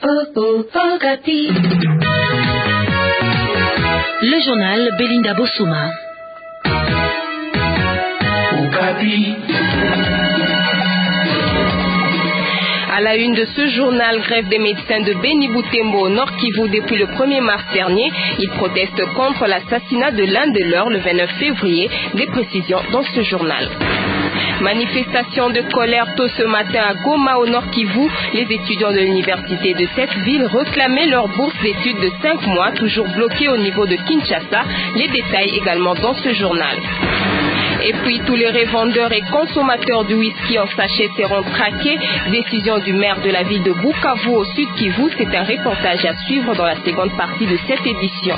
Le journal Belinda Bossouma. À la une de ce journal, grève des médecins de Béni Boutembo au Nord Kivu depuis le 1er mars dernier. Ils protestent contre l'assassinat de l'un de leurs le 29 février. Des précisions dans ce journal. Manifestation de colère tôt ce matin à Goma au Nord Kivu. Les étudiants de l'université de cette ville réclamaient leur bourse d'études de 5 mois, toujours bloquée au niveau de Kinshasa. Les détails également dans ce journal. Et puis tous les revendeurs et consommateurs du whisky en sachet seront traqués. Décision du maire de la ville de Bukavu au sud Kivu. C'est un reportage à suivre dans la seconde partie de cette édition.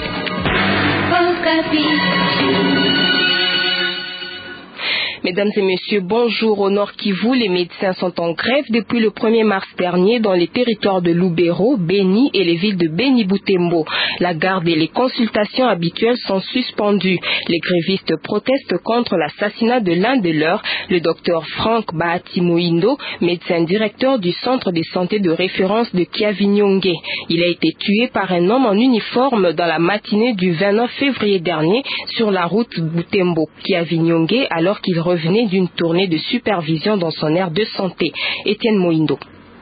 Mesdames et messieurs, bonjour. Au Nord Kivu, les médecins sont en grève depuis le 1er mars dernier dans les territoires de Lubero, Béni et les villes de Béni Boutembo. La garde et les consultations habituelles sont suspendues. Les grévistes protestent contre l'assassinat de l'un de leurs, le docteur Frank Bahati Muindo, médecin directeur du centre de santé de référence de Kiavinyonge. Il a été tué par un homme en uniforme dans la matinée du 29 février dernier sur la route Butembo-Kiavinyonge alors qu'il revenait d'une tournée de supervision dans son aire de santé. Étienne Moindo.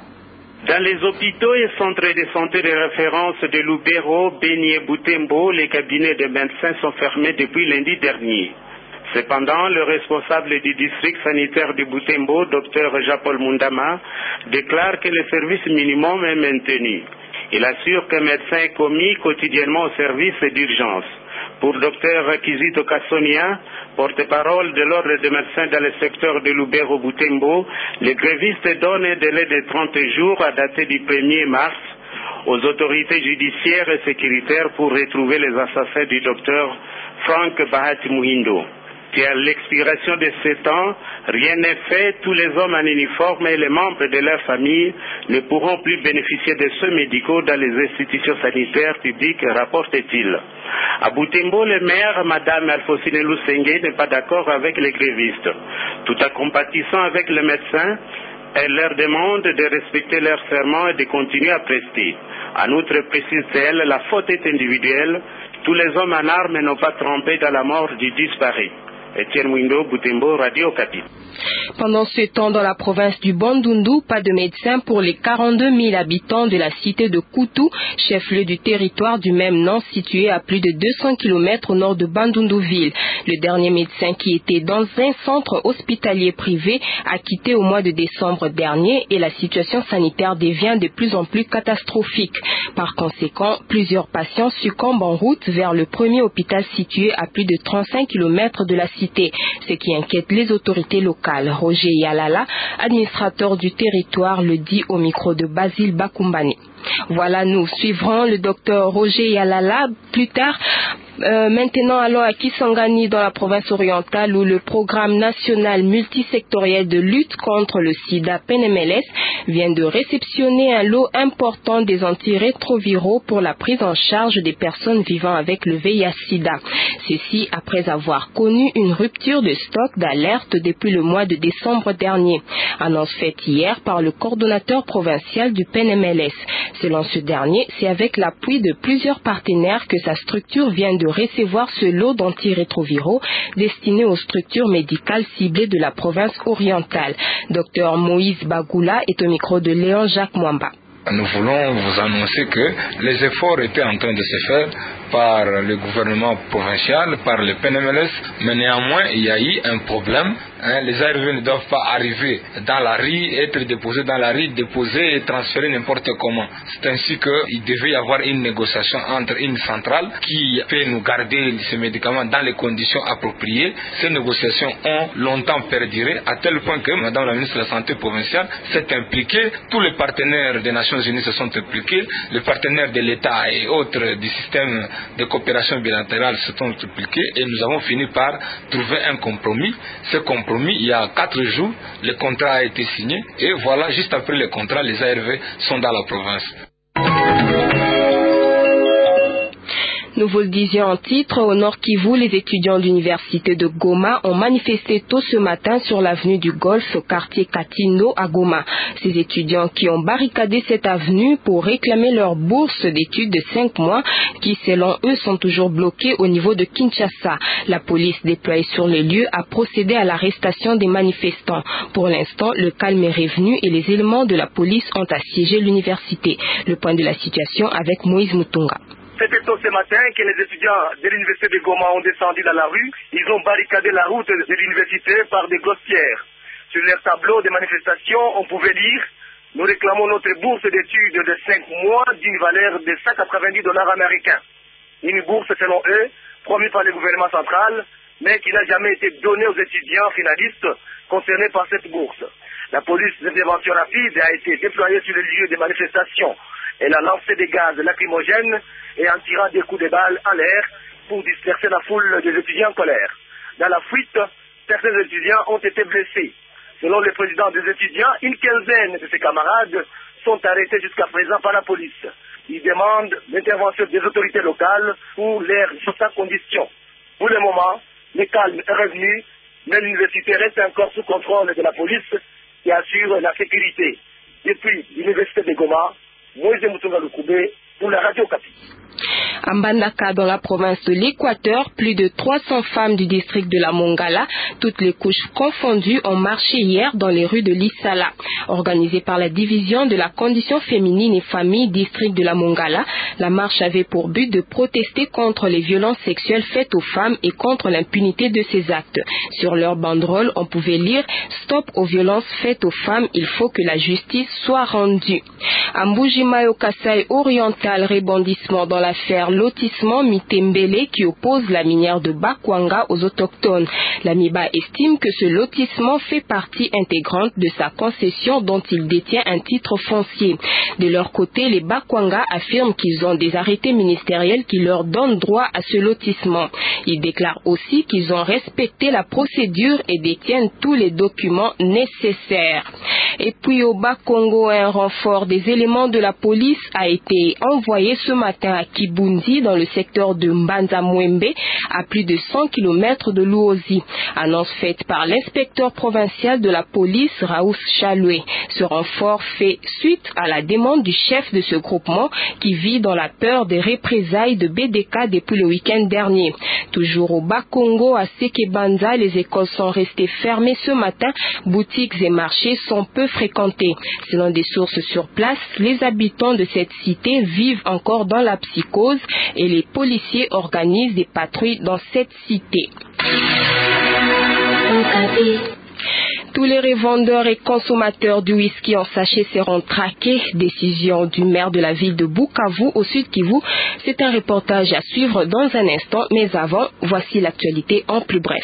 Dans les hôpitaux et centres de santé de référence de Lubero, Béni et Boutembo, les cabinets de médecins sont fermés depuis lundi dernier. Cependant, le responsable du district sanitaire de Boutembo, Dr Jean-Paul Mundama, déclare que le service minimum est maintenu. Il assure qu'un médecin est commis quotidiennement au service d'urgence. Pour Dr Kizito Kassonia, porte-parole de l'ordre des médecins dans le secteur de Lubero-Boutembo, les grévistes donnent un délai de 30 jours à dater du 1er mars aux autorités judiciaires et sécuritaires pour retrouver les assassins du docteur Frank Bahati Muindo. Et à l'expiration de ce temps, rien n'est fait, tous les hommes en uniforme et les membres de leur famille ne pourront plus bénéficier de soins médicaux dans les institutions sanitaires publiques, rapporte-t-il. À Boutembo, le maire, Mme Alphonsine Lusenge, n'est pas d'accord avec les grévistes. Tout en compatissant avec les médecins, elle leur demande de respecter leur serment et de continuer à prester. En outre, précise-t-elle, la faute est individuelle. Tous les hommes en armes n'ont pas trompé dans la mort du disparu. Etienne Mwindo, Boutembo, Radio Okapi. Pendant ce temps, dans la province du Bandundu, pas de médecin pour les 42 000 habitants de la cité de Koutou, chef-lieu du territoire du même nom situé à plus de 200 km au nord de Bandundu-ville. Le dernier médecin qui était dans un centre hospitalier privé a quitté au mois de décembre dernier et la situation sanitaire devient de plus en plus catastrophique. Par conséquent, plusieurs patients succombent en route vers le premier hôpital situé à plus de 35 km de la cité, ce qui inquiète les autorités locales. Roger Yalala, administrateur du territoire, le dit au micro de Basile Bakumbani. Voilà, nous suivrons le docteur Roger Yalala plus tard. Maintenant, allons à Kisangani dans la province orientale où le programme national multisectoriel de lutte contre le sida PNMLS vient de réceptionner un lot important des antirétroviraux pour la prise en charge des personnes vivant avec le VIH-Sida. Ceci après avoir connu une rupture de stock d'alerte depuis le mois de décembre dernier. Annonce faite hier par le coordonnateur provincial du PNMLS. Selon ce dernier, c'est avec l'appui de plusieurs partenaires que sa structure vient de recevoir ce lot d'antirétroviraux destiné aux structures médicales ciblées de la province orientale. Dr Moïse Bagoula est au micro de Léon Jacques Mwamba. Nous voulons vous annoncer que les efforts étaient en train de se faire par le gouvernement provincial, par le PNMLS, mais néanmoins il y a eu un problème. Les ARV ne doivent pas arriver dans la rue, être déposés dans la rue, déposés et transférés n'importe comment. C'est ainsi qu'il devait y avoir une négociation entre une centrale qui peut nous garder ces médicaments dans les conditions appropriées. Ces négociations ont longtemps perduré à tel point que Madame la ministre de la Santé provinciale s'est impliquée, tous les partenaires des Nations Unies se sont impliqués, les partenaires de l'État et autres du système de coopération bilatérale se sont impliqués et nous avons fini par trouver un compromis. Ce compromis, il y a 4 jours, le contrat a été signé et voilà, juste après le contrat, les ARV sont dans la province. Nous vous le disions en titre, au Nord Kivu, les étudiants de l'université de Goma ont manifesté tôt ce matin sur l'avenue du Golfe, au quartier Katindo à Goma. Ces étudiants qui ont barricadé cette avenue pour réclamer leur bourse d'études de 5 mois qui, selon eux, sont toujours bloqués au niveau de Kinshasa. La police déployée sur les lieux a procédé à l'arrestation des manifestants. Pour l'instant, le calme est revenu et les éléments de la police ont assiégé l'université. Le point de la situation avec Moïse Mutunga. C'était tôt ce matin que les étudiants de l'université de Goma ont descendu dans la rue. Ils ont barricadé la route de l'université par des grosses pierres. Sur leur tableau de manifestation, on pouvait lire « Nous réclamons notre bourse d'études de 5 mois d'une valeur de $190 américains. » Une bourse, selon eux, promise par le gouvernement central, mais qui n'a jamais été donnée aux étudiants finalistes concernés par cette bourse. La police d'intervention rapide a été déployée sur le lieu des manifestations. Elle a lancé des gaz lacrymogènes et en tirant des coups de balles en l'air pour disperser la foule des étudiants en colère. Dans la fuite, certains étudiants ont été blessés. Selon le président des étudiants, une quinzaine de ses camarades sont arrêtés jusqu'à présent par la police. Ils demandent l'intervention des autorités locales pour leur mise en condition. Pour le moment, le calme est revenu, mais l'université reste encore sous contrôle de la police qui assure la sécurité. Depuis l'université de Goma, Moïse Mutunga Lukoubé pour la radio Okapi. À Mbandaka, dans la province de l'Équateur, plus de 300 femmes du district de la Mongala, toutes les couches confondues, ont marché hier dans les rues de l'Issala. Organisée par la division de la condition féminine et famille district de la Mongala, la marche avait pour but de protester contre les violences sexuelles faites aux femmes et contre l'impunité de ces actes. Sur leur banderole, on pouvait lire « Stop aux violences faites aux femmes, il faut que la justice soit rendue ». À Mbujimayo Kasai oriental, rebondissement dans l'affaire lotissement Mitembele qui oppose la minière de Bakwanga aux autochtones. La MIBA estime que ce lotissement fait partie intégrante de sa concession dont il détient un titre foncier. De leur côté, les Bakwanga affirment qu'ils ont des arrêtés ministériels qui leur donnent droit à ce lotissement. Ils déclarent aussi qu'ils ont respecté la procédure et détiennent tous les documents nécessaires. Et puis au Bas-Congo, un renfort des éléments de la police a été envoyé ce matin à Kibundi dans le secteur de Mbanza-Mwembe à plus de 100 km de Luozi. Annonce faite par l'inspecteur provincial de la police Raouf Chaloué. Ce renfort fait suite à la demande du chef de ce groupement qui vit dans la peur des représailles de BDK depuis le week-end dernier. Toujours au Bas-Congo, à Sekebanza, les écoles sont restées fermées ce matin. Boutiques et marchés sont peu fréquentés. Selon des sources sur place, les habitants de cette cité vivent encore dans la psychose et les policiers organisent des patrouilles dans cette cité. Tous les revendeurs et consommateurs du whisky en sachet seront traqués. Décision du maire de la ville de Bukavu au Sud Kivu. C'est un reportage à suivre dans un instant, mais avant, voici l'actualité en plus bref.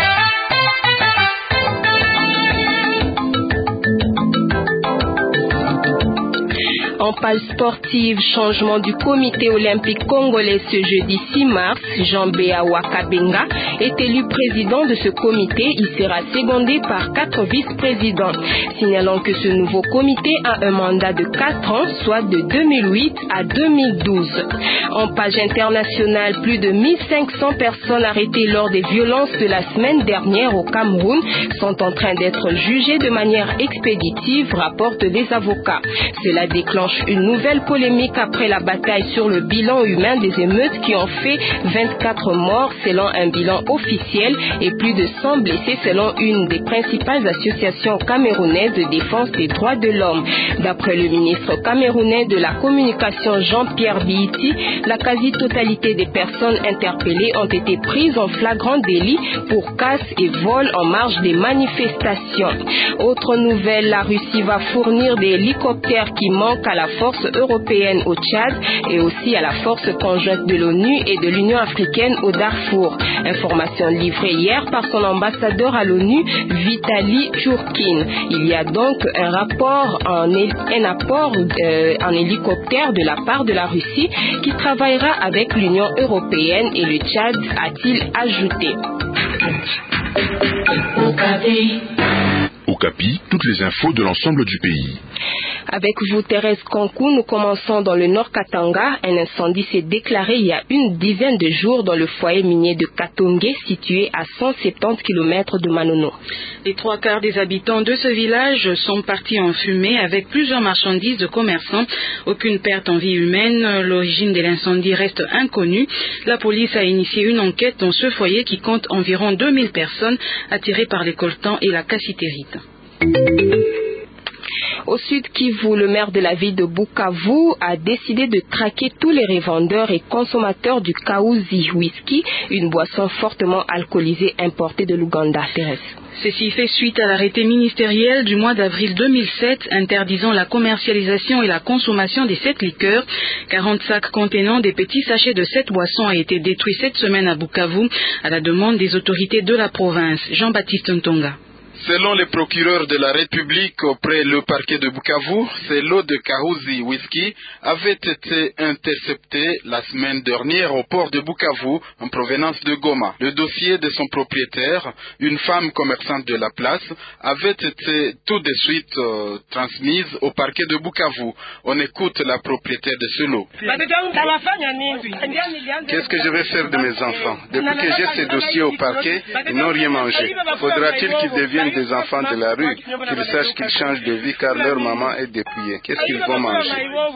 En page sportive, changement du comité olympique congolais ce jeudi 6 mars, Jean-Béa Wakabenga est élu président de ce comité. Il sera secondé par 4 vice-présidents. Signalons que ce nouveau comité a un mandat de 4 ans, soit de 2008 à 2012. En page internationale, plus de 1500 personnes arrêtées lors des violences de la semaine dernière au Cameroun sont en train d'être jugées de manière expéditive, rapportent des avocats. Cela déclenche une nouvelle polémique après la bataille sur le bilan humain des émeutes qui ont fait 24 morts selon un bilan officiel et plus de 100 blessés selon une des principales associations camerounaises de défense des droits de l'homme. D'après le ministre camerounais de la communication Jean-Pierre Biiti, la quasi-totalité des personnes interpellées ont été prises en flagrant délit pour casse et vol en marge des manifestations. Autre nouvelle, la Russie va fournir des hélicoptères qui manquent à la force européenne au Tchad et aussi à la force conjointe de l'ONU et de l'Union africaine au Darfour. Information livrée hier par son ambassadeur à l'ONU, Vitali Churkin. Il y a donc un apport en hélicoptère de la part de la Russie qui travaillera avec l'Union européenne et le Tchad, a-t-il ajouté. Okapi, toutes les infos de l'ensemble du pays. Avec vous, Thérèse Kankou, nous commençons dans le Nord Katanga. Un incendie s'est déclaré il y a une dizaine de jours dans le foyer minier de Katongé, situé à 170 km de Manono. Les 3/4 des habitants de ce village sont partis en fumée avec plusieurs marchandises de commerçants. Aucune perte en vie humaine. L'origine de l'incendie reste inconnue. La police a initié une enquête dans ce foyer qui compte environ 2000 personnes attirées par les coltans et la cassitérite. Au sud Kivu, le maire de la ville de Bukavu a décidé de traquer tous les revendeurs et consommateurs du Kauzi Whisky, une boisson fortement alcoolisée importée de l'Ouganda. Thérèse. Ceci fait suite à l'arrêté ministériel du mois d'avril 2007 interdisant la commercialisation et la consommation de cette liqueur. 40 sacs contenant des petits sachets de cette boisson a été détruit cette semaine à Bukavu à la demande des autorités de la province. Jean-Baptiste Ntonga. Selon les procureurs de la République auprès le parquet de Bukavu, ces lots de Kauzi Whisky avaient été interceptés la semaine dernière au port de Bukavu en provenance de Goma. Le dossier de son propriétaire, une femme commerçante de la place, avait été tout de suite transmise au parquet de Bukavu. On écoute la propriétaire de ce lot. Qu'est-ce que je vais faire de mes enfants? Depuis que j'ai ces dossiers au parquet, ils n'ont rien mangé. Faudra-t-il qu'ils deviennent des enfants de la rue, qu'ils sachent qu'ils changent de vie car leur maman est dépouillée? Qu'est-ce qu'ils vont manger?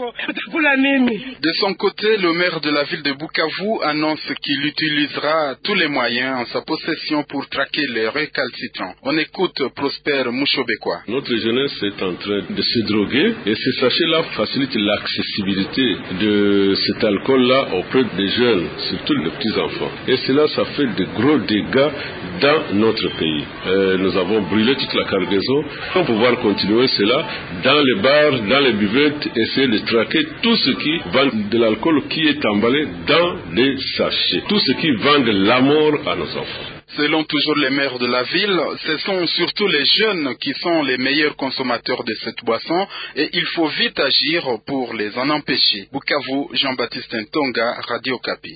De son côté, le maire de la ville de Bukavu annonce qu'il utilisera tous les moyens en sa possession pour traquer les récalcitrants. On écoute Prosper Mouchobekwa. Notre jeunesse est en train de se droguer et ces sachets-là facilitent l'accessibilité de cet alcool-là auprès des jeunes, surtout les petits-enfants. Et cela, ça fait de gros dégâts dans notre pays. Nous avons brûlé toute la cargaison pour pouvoir continuer cela dans les bars, dans les buvettes, essayer de traquer tout ce qui vend de l'alcool qui est emballé dans des sachets, tout ce qui vend de la mort à nos enfants. Selon toujours les maires de la ville, ce sont surtout les jeunes qui sont les meilleurs consommateurs de cette boisson et il faut vite agir pour les en empêcher. Bukavu, Jean-Baptiste Ntonga, Radio Kapi.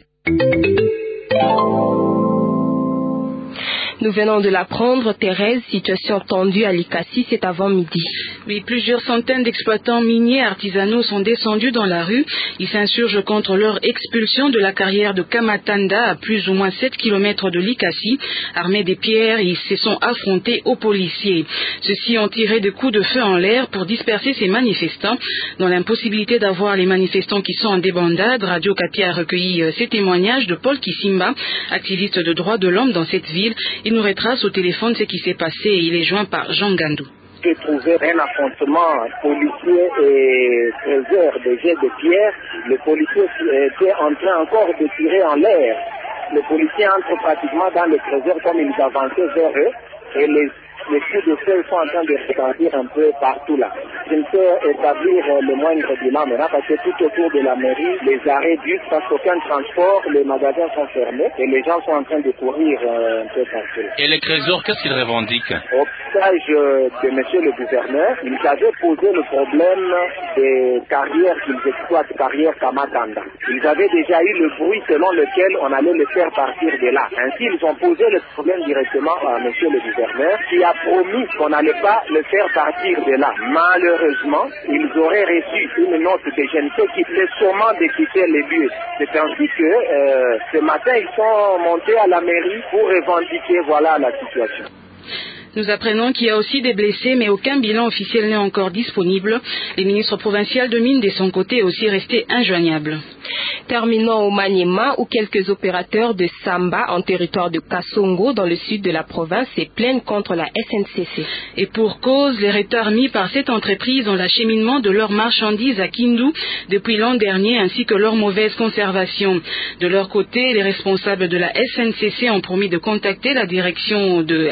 Nous venons de l'apprendre, Thérèse, situation tendue à Likasi cet avant-midi. Oui, plusieurs centaines d'exploitants miniers artisanaux sont descendus dans la rue. Ils s'insurgent contre leur expulsion de la carrière de Kamatanda à plus ou moins 7 km de Likasi. Armés des pierres, ils se sont affrontés aux policiers. Ceux-ci ont tiré des coups de feu en l'air pour disperser ces manifestants. Dans l'impossibilité d'avoir les manifestants qui sont en débandade, Radio Kapi a recueilli ces témoignages de Paul Kisimba, activiste de droits de l'homme dans cette ville. Il nous retrace au téléphone ce qui s'est passé et il est joint par Jean Gandou. J'ai trouvé un affrontement policier et trésor de jets de pierre. Le policier était en train encore de tirer en l'air. Le policier entre pratiquement dans le trésor comme ils avançaient vers eux et les coups de feu sont en train de retentir un peu partout là. Je ne peux établir le moindre bilan maintenant parce que tout autour de la mairie, les arrêts bus, parce qu'aucun transport, les magasins sont fermés et les gens sont en train de courir un peu partout. Et les trésors, qu'est-ce qu'ils revendiquent? Au passage de monsieur le gouverneur, ils avaient posé le problème des carrières qu'ils exploitent, carrières Kamatanda. Ils avaient déjà eu le bruit selon lequel on allait le faire partir de là. Ainsi, ils ont posé le problème directement à monsieur le gouverneur qui a promis qu'on n'allait pas le faire partir de là. Malheureusement, ils auraient reçu une note de GNC qui fait sûrement de quitter les lieux. C'est ainsi que ce matin, ils sont montés à la mairie pour revendiquer la situation. Nous apprenons qu'il y a aussi des blessés, mais aucun bilan officiel n'est encore disponible. Le ministre provincial de Mines, de son côté, est aussi resté injoignable. Terminons au Maniema, où quelques opérateurs de Samba en territoire de Kassongo, dans le sud de la province, se plaignent contre la SNCC. Et pour cause, les retards mis par cette entreprise dans l'acheminement de leurs marchandises à Kindu depuis l'an dernier, ainsi que leur mauvaise conservation. De leur côté, les responsables de la SNCC ont promis de contacter la direction de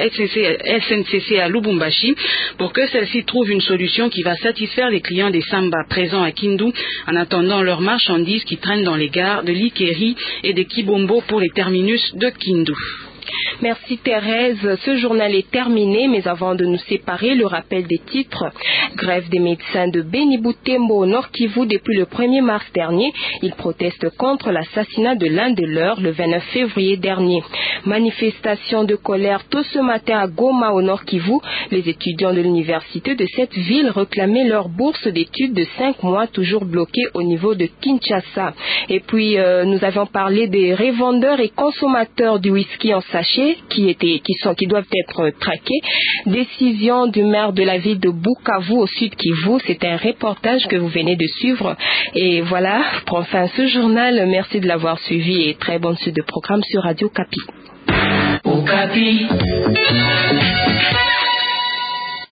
SNCC à Lubumbashi pour que celle-ci trouve une solution qui va satisfaire les clients des Samba présents à Kindu en attendant leurs marchandises qui traînent dans les gares de Likeri et de Kibombo pour les terminus de Kindu. Merci Thérèse. Ce journal est terminé, mais avant de nous séparer, le rappel des titres. Grève des médecins de Béni Butembo au Nord Kivu depuis le 1er mars dernier. Ils protestent contre l'assassinat de l'un de leurs le 29 février dernier. Manifestation de colère tôt ce matin à Goma au Nord Kivu. Les étudiants de l'université de cette ville réclamaient leur bourse d'études de 5 mois toujours bloquée au niveau de Kinshasa. Et puis nous avions parlé des revendeurs et consommateurs du whisky en sachet qui doivent être traqués. Décision du maire de la ville de Bukavu au sud Kivu. C'est un reportage que vous venez de suivre. Et voilà, prend fin ce journal. Merci de l'avoir suivi et très bonne suite de programme sur Radio Kapi. Okapi.